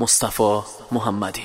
مصطفی محمدی.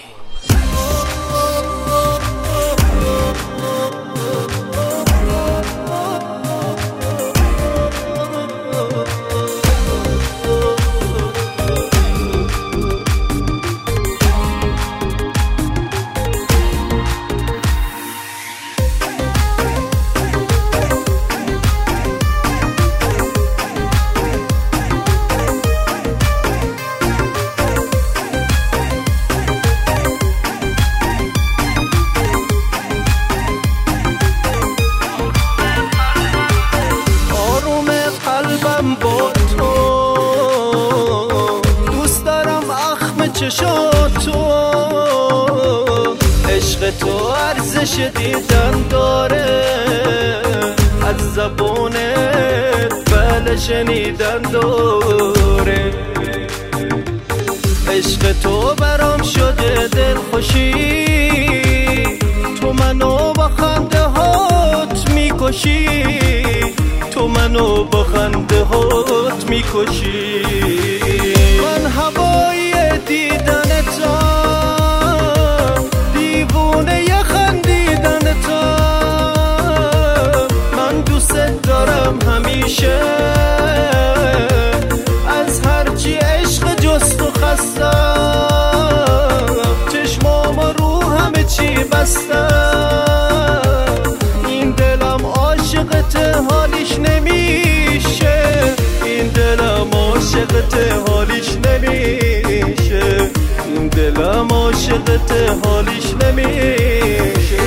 با تو دوست دارم اخم چشاتو، عشق تو ارزش دیدن داره، از زبونت بله شنیدن داره. عشق تو برام شده دلخوشی، تو منو با خنده هات میکشی، تو منو با خنده هات میکشی. من هوای دیدنتم، دیوونه ی خندیدنتم، من دوست دارم همیشه، از هرچی عشق جست و خستم، چشمام رو همه چی بستم. این دلم عاشقت حالیش نمیشه، این دلم عاشقت حالیش نمیشه، این دلم عاشقت حالیش نمیشه.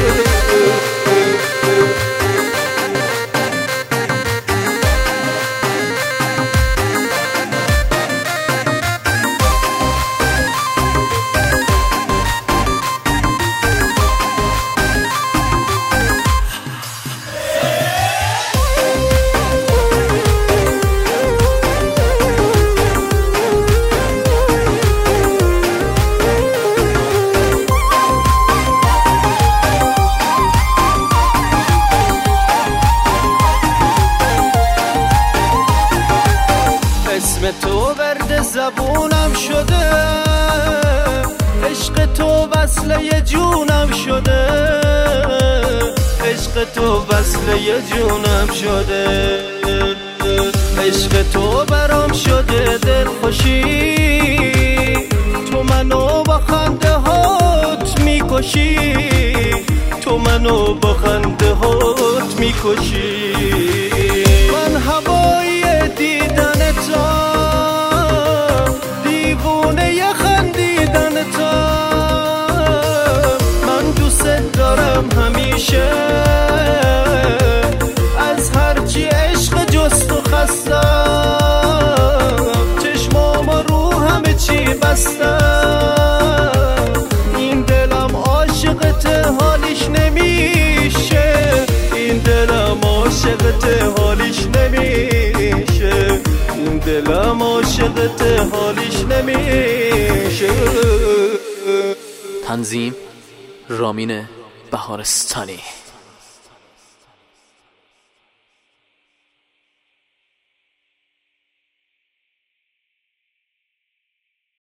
اسم تو ورد زبونم شده، عشق تو وصله جونم شده، عشق تو وصله جونم شده. عشق تو برام شده دلخوشی، تو منو با خنده هات میکشی، تو منو با خنده هات میکشی. من هوای دیدنتم، دیوونه ی خندیدنتم، من دوست دارم همیشه، از هرچی عشق جست و خستم، چشمام رو همه چی بستم. این دلم عاشقت حالیش نمیشه، این دلم عاشقت حالیش نمیشه، این دلم عاشقت حالیش نمیشه. تنظیم رامین بهارستانی.